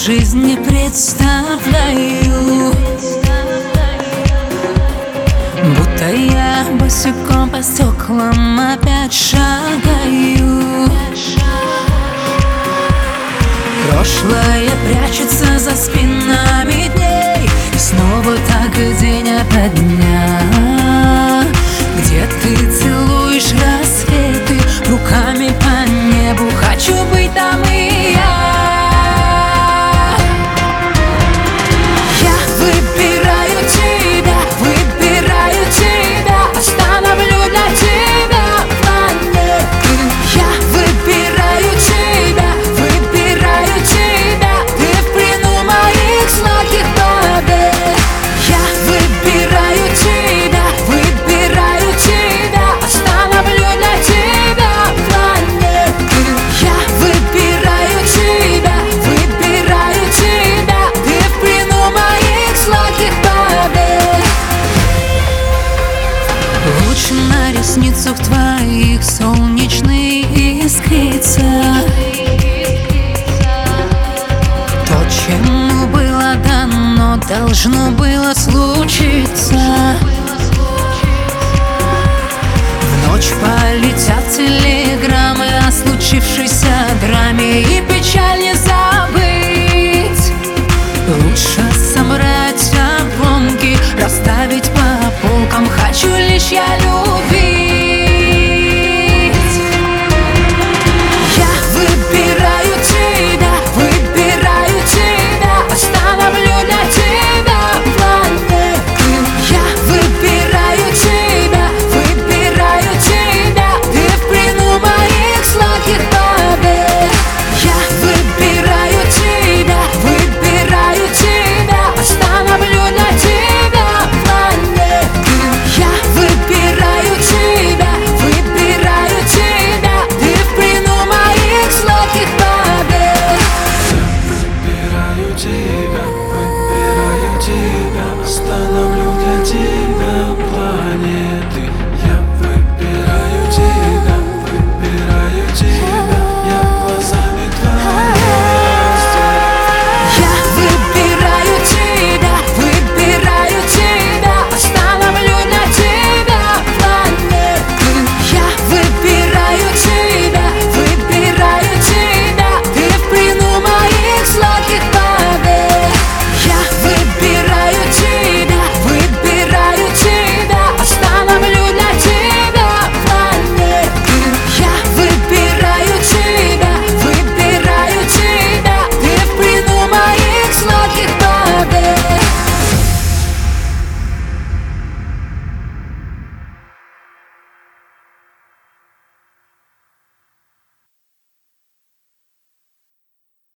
жизни представляю, будто я босиком по стеклам опять шагаю. Прошлое прячется за спинами дней, и снова так день ото дня, где ты целуешь рассветы руками по небу. Хочу быть там и я. Я выбираю тебя, остановлю для тебя планеты. Я выбираю тебя, ты в плену моих сладких побед. Я выбираю тебя, остановлю для тебя планеты. Я выбираю тебя, ты в плену моих сладких побед. Луч на ресницах твоих солнечный искрится. То, чему было дано, должно было случиться. В ночь полетят телеграммы о случившейся драме, и